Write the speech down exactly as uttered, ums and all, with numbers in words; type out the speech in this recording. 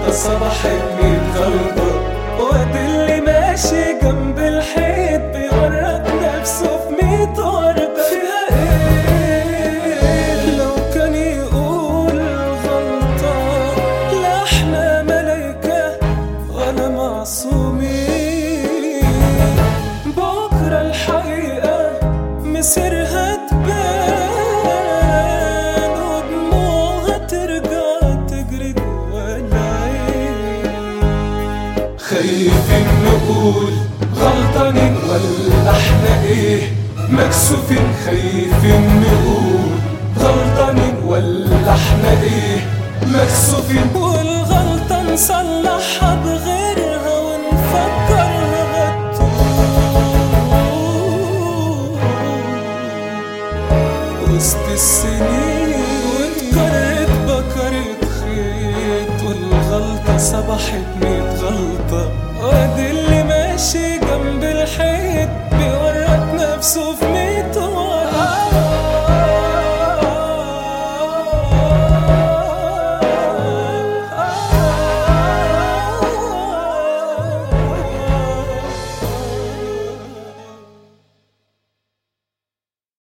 والغلطة صبحت ميت غلطة، وادي اللي ماشي جنب الحيط بيورط نفسه في ميت ورطة. فيها ايه لو كان يقول غلطة؟ لا احنا ملايكة ولا معصومين، بكرة الحقيقة مسيرها تبان ودموعها ترجع تجري جوا العين. خايفين نقول غلطانين ولا احنا ايه مكسوفين، خايفين نقول غلطانين ولا احنا ايه مكسوفين، والغلطة نصلحها بغيرها ونفكرها تطول وسط السنين. واتكرت بكرت خيط والغلطة صبحت ميت غلطة، وادي اللي ماشي جنب